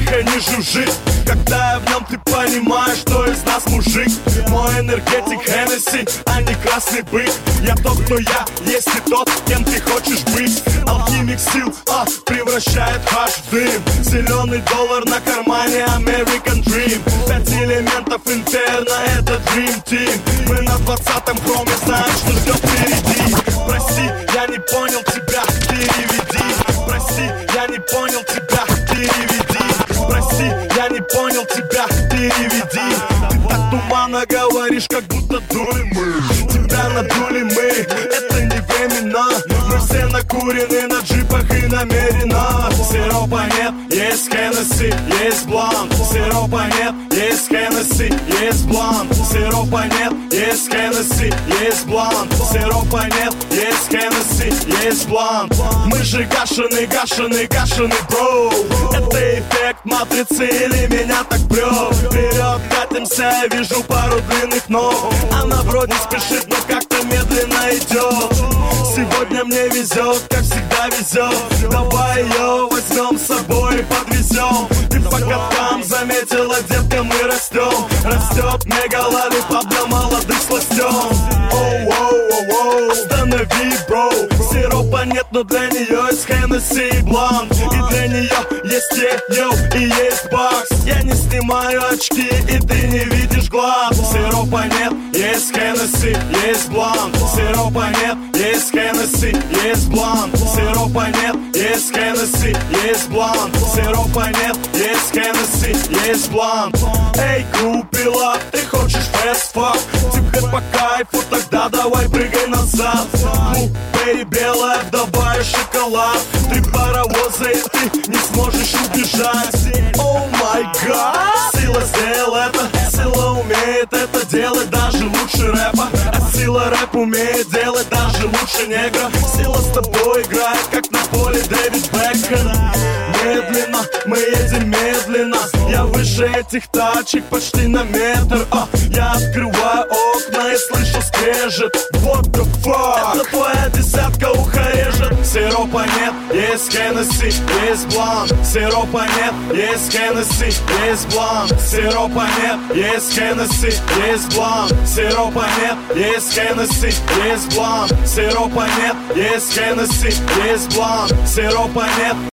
тихо, не жужжит. Когда я в нем, ты понимаешь, что из нас мужик. Мой энергетик Хеннесси, а не красный бык. Я тот, кто я, есть и тот, кем ты хочешь быть. Алхимик сил, превращает хаш в дым. Зеленый доллар на кармане, American Dream. 5 элементов интерна, это Dream Team. Мы на 20-м хроме, знаем, что ждет впереди. Прости, я не понял тебя, переведи. Прости, я не понял тебя, переведи. Прости, я не понял тебя, переведи. Ты так туманно говоришь, как будто дули мы. Тебя надули мы, это не временно. Мы все накурены на джипах и намеренно. Сиропа нет, есть Хеннесси, есть блант. Сиропа нет, есть Хеннесси, есть блант. Сиропа нет, есть Хеннесси, есть блант. Сиропа нет, есть Хеннесси, есть блант. Мы же гашеный, гашеный, гашеный, бро. Это эффект матрицы или меня так прет. Вперед катимся, я вижу пару длинных ног. Она вроде спешит, но как-то медленно идет. Сегодня мне везет, как всегда везет. Давай ее возьмем с собой и подвезем. Ты по каткам заметила, детка, мы растем. Растет мегалолипоп для молодых сластен. Оу-оу-оу-оу, останови, бро. Сиропа нет, но для нее есть Хеннесси и блант. И для нее есть ее и есть бакс. Я не снимаю очки, и ты не видишь глаз. Сиропа нет, есть Хеннесси, есть блант. Сиропа нет, есть Хеннесси, есть блант. Сиропа нет, есть Хеннесси, есть блант. Сиропа нет, есть Хеннесси, есть блант. Эй, купила, ты хочешь фэст-фак? Тебе по кайфу, тогда давай прыгай назад. Блупери белая, давай шоколад. Ты паровоза, и ты не сможешь убежать. О май гад, сила сделал это. Сила умеет это делать даже лучше рэпа. А сила рэп умеет делать даже лучше негра. Сила с тобой играет, как на поле Дэвид Бекхэм. Медленно, мы едем медленно. Я выше этих тачек почти на метр. Я открываю окна и слышу скрежет. What the fuck? Это твоя десятка ухо режет. Сиропа нет, есть Хеннесси, есть блант. Сиропа нет, есть Хеннесси, есть блант. Сиропа нет, есть Хеннесси, есть блант. Сиропа нет, есть Хеннесси, есть блант. Сиропа нет, есть Хеннесси, есть блант. Сиропа нет.